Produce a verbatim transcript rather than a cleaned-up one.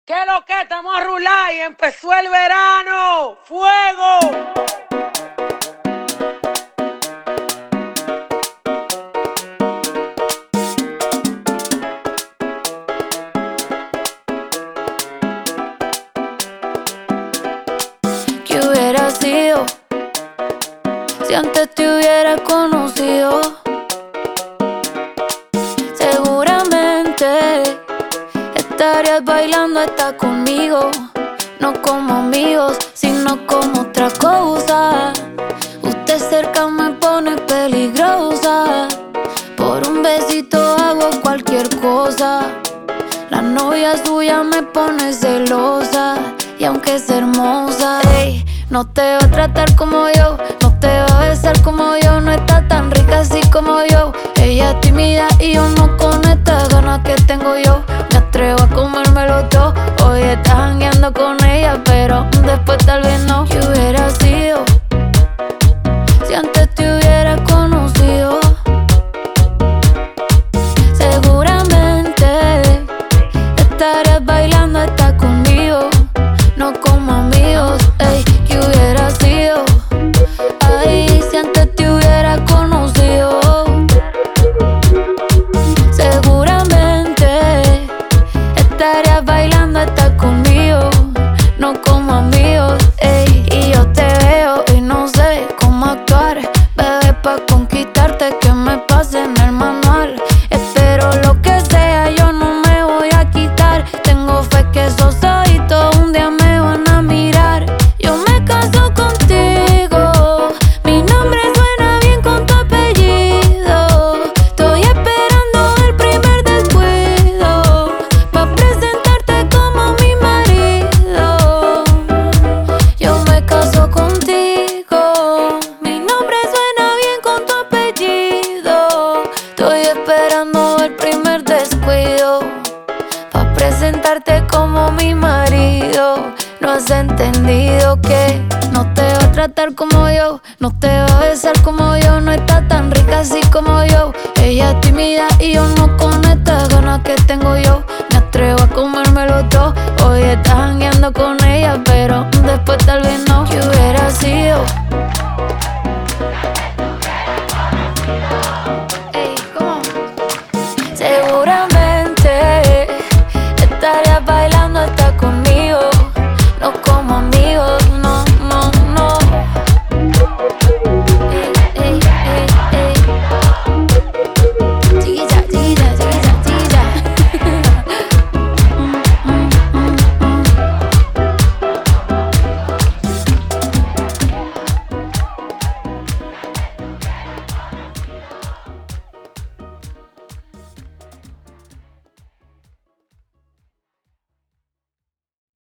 ¿Qué lo que? Estamos a rular y empezó el verano. ¡Fuego! ¿Qué hubiera sido si antes te hubiera conocido? Seguramente estarías bailando hasta conmigo, no como amigos, sino como otra cosa. Usted cerca me pone peligrosa, por un besito hago cualquier cosa. La novia suya me pone celosa, y aunque es hermosa, ey, no te va a tratar como yo, no te va a besar como yo, no está tan rica así como yo. Ella es tímida y yo no, con estas ganas que tengo yo me atrevo a comérmelo todo. Hoy estás jangueando con ella, pero después tal vez no. ¿Qué hubiera sido si antes te hubiera conocido? Seguramente estarías bailando hasta conmigo, no como amigos, ey. ¿Qué hubiera sido? Ay, si antes te hubiera conocido. Seguramente estarías bailando hasta conmigo, no como amigos, ey. Y yo te veo y no sé cómo actuar, bebé, pa' conquistarte que me pase en el manual. Espero lo que sea, yo no me voy a quitar. Tengo fe que esos ojitos un día me van a mirar. Yo me caso contigo, mi nombre suena bien con tu apellido. Estoy esperando el primer descuido pa' presentarte como mi marido. Yo me caso contigo, mi nombre suena bien con tu apellido. Estoy esperando el primer descuido pa' presentarte como mi marido. No has entendido que no te va a tratar como yo, no te va a besar como yo, no está tan rica así como yo. Ella es tímida y yo no, con estas ganas que tengo yo me atrevo a comérmelo todo. Hoy estás jangueando con ella, pero después tal vez no.